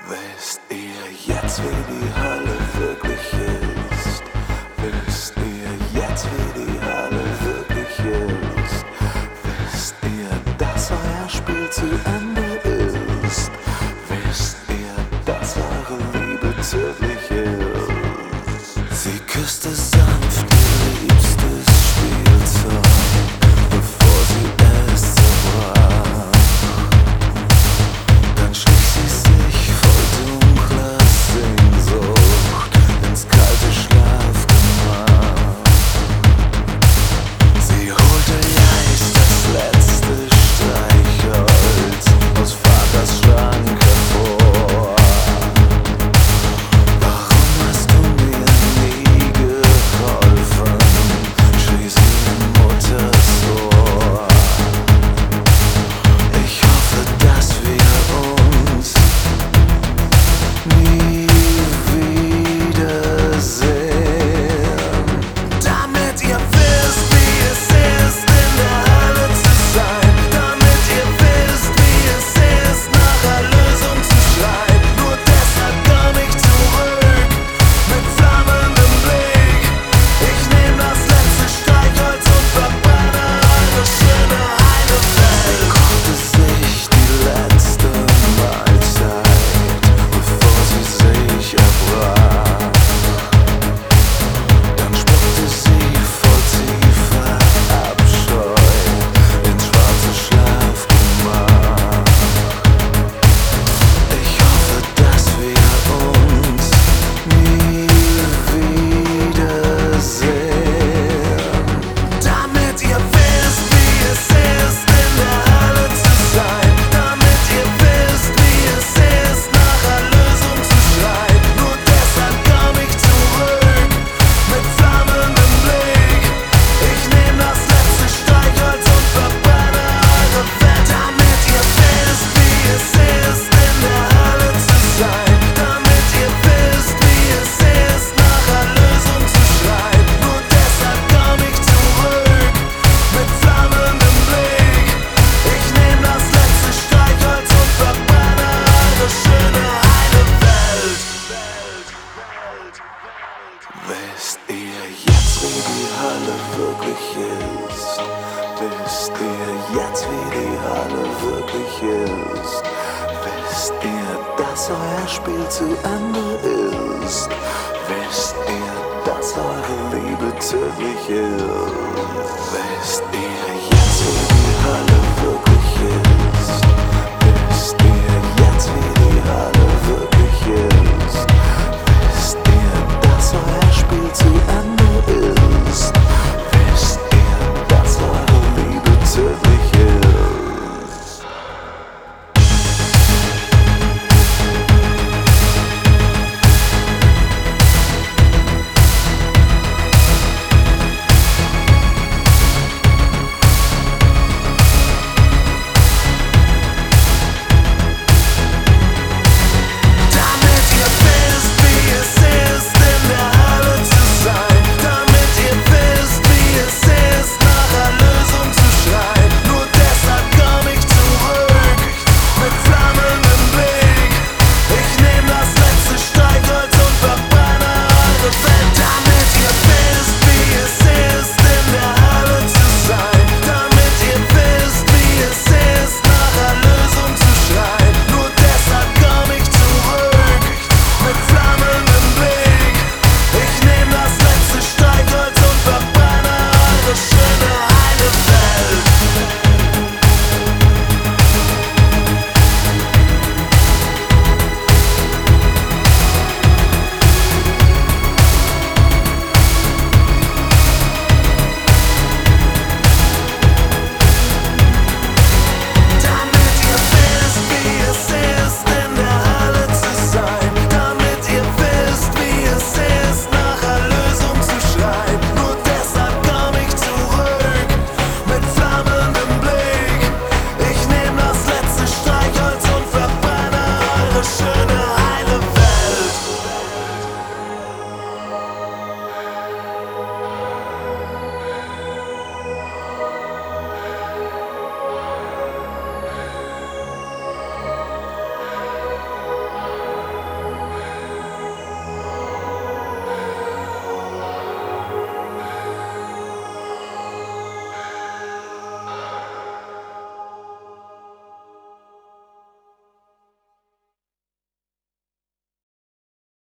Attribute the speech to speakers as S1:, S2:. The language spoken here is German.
S1: Wisst ihr jetzt, wie die Hölle wirklich ist? Wisst ihr jetzt, wie die Hölle wirklich ist? Wisst ihr, dass euer Spiel zu Ende ist? Wisst ihr, dass eure Liebe tödlich ist? Sie küsste sanft ihr liebstes Spielzeug, bevor sie es zerbrach. Dann schlich sie sich voll dunkler Sehnsucht ins kalte Schlafgemach. Sie holte leis das letzte Streichholz aus Vaters Schrank hervor. Warum hast du mir nie geholfen? Schrie sie in Mutters Ohr. Ich hoffe, dass wir uns nie wiedersehen. Damit ihr wisst, wie es ist, in der Hölle zu sein. Damit ihr wisst, wie es ist, nach Erlösung zu schreien. Nur deshalb komm ich zurück, mit flammendem Blick. Ich nehm das letzte Streichholz und verbrenne eure schöne heile Welt. Sie kochte sich die letzte Mahlzeit, bevor sie sich erbrach. Dann spuckte sie voll tiefer Abscheu ins schwarze Schlafgemach. Ich hoffe, dass wir uns nie wiedersehen. Damit ihr wisst, wie es ist, in der Hölle zu sein. Damit ihr wisst, wie es ist, nach Erlösung zu schreien. Nur deshalb komm ich zurück, mit flammendem Blick. Ich nehm das letzte Streichholz und verbrenne eure Welt. Damit ihr wisst, wie es ist, in der Hölle zu sein. Damit ihr wisst, wie es ist, nach Erlösung zu schreien. Nur deshalb komm ich zurück, mit flammendem Blick. Ich nehm das letzte Streichholz und verbrenne eure schöne heile Welt. Wisst ihr jetzt, wie die Hölle wirklich ist? Wisst ihr jetzt, wie die Hölle wirklich ist? Wisst ihr, dass euer Spiel zu Ende ist? Wisst ihr, dass eure Liebe tödlich ist?